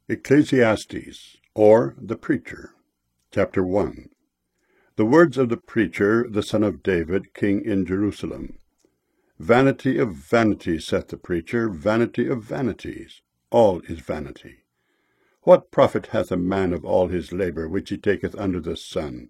Ecclesiastes, or the Preacher. Chapter 1. The words of the preacher, the son of David, king in Jerusalem. Vanity of vanities, saith the preacher, vanity of vanities. All is vanity. What profit hath a man of all his labour which he taketh under the sun?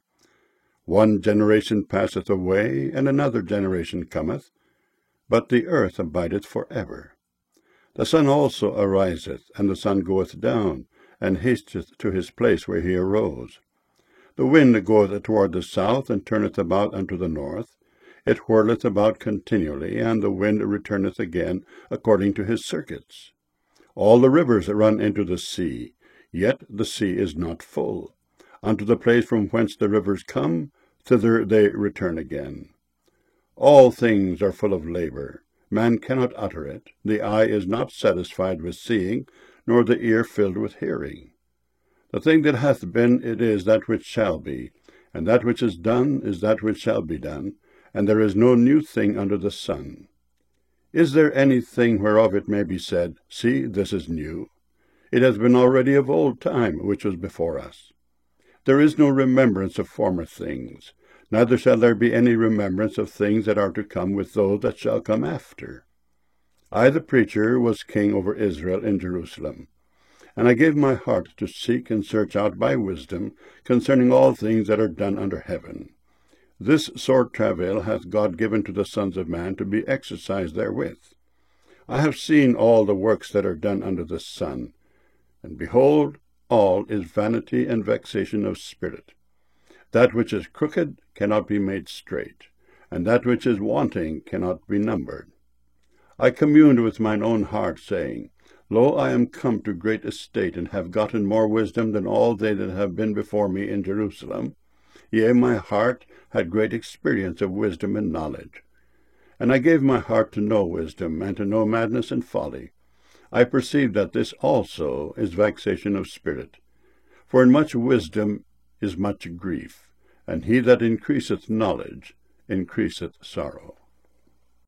One generation passeth away, and another generation cometh, but the earth abideth for ever. The sun also ariseth, and the sun goeth down, and hasteth to his place where he arose. The wind goeth toward the south, and turneth about unto the north. It whirleth about continually, and the wind returneth again according to his circuits. All the rivers run into the sea, yet the sea is not full. Unto the place from whence the rivers come, thither they return again. All things are full of labour. Man cannot utter it. The eye is not satisfied with seeing, nor the ear filled with hearing. The thing that hath been, it is that which shall be, and that which is done is that which shall be done, and there is no new thing under the sun. Is there any thing whereof it may be said, See, this is new? It has been already of old time, which was before us. There is no remembrance of former things, neither shall there be any remembrance of things that are to come with those that shall come after. I, the preacher, was king over Israel in Jerusalem. And I gave my heart to seek and search out by wisdom concerning all things that are done under heaven. This sore travail hath God given to the sons of man to be exercised therewith. I have seen all the works that are done under the sun, and behold, all is vanity and vexation of spirit. That which is crooked cannot be made straight, and that which is wanting cannot be numbered. I communed with mine own heart, saying, Lo, I am come to great estate, and have gotten more wisdom than all they that have been before me in Jerusalem. Yea, my heart had great experience of wisdom and knowledge. And I gave my heart to know wisdom, and to know madness and folly. I perceived that this also is vexation of spirit. For in much wisdom is much grief, and he that increaseth knowledge increaseth sorrow.